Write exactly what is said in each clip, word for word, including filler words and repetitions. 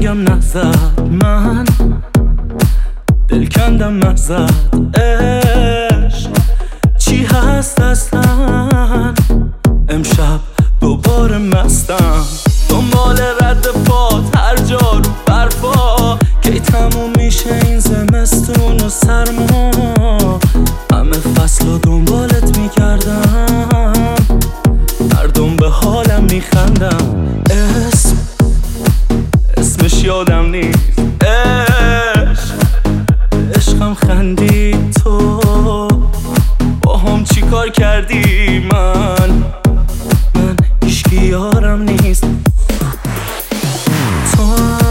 بگم نزد من دل کندم ازت عشق چی هست اصلا امشب دوباره مستم دنبال رد پات هر جا رو برفا کی تموم میشه این زمستون و سرما همه فصل رو دنبالت میکردم مردم به حالم میخندم اسم اسمش یادم نیست عشق عشقم خندید تو با هم چی کار کردی من من هیچکی یارم نیست تو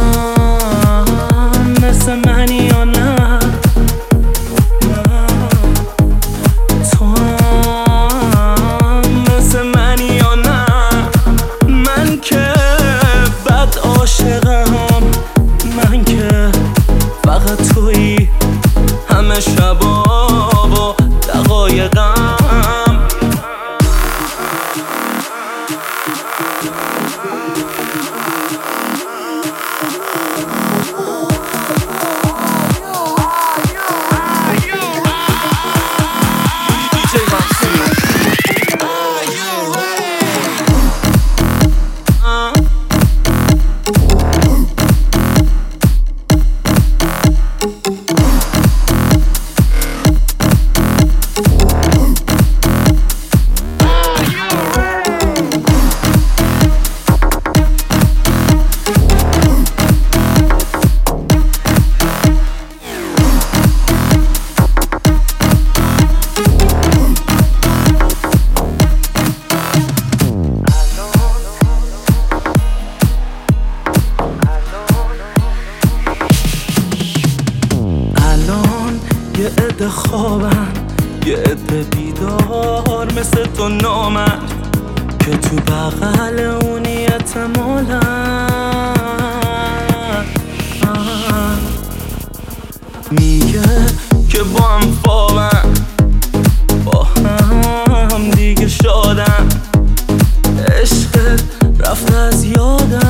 هم مثل منی یا نه تو هم مثل منی یا نه من که بد عاشقم من که فقط تویی همه شبا و دقایقم یه عده خوابن یه عده بیدار مثل تو نامرد که تو بغل اونی احتمالن میگه که با هم خوابن با هم دیگه شادن عشقت رفت از یادم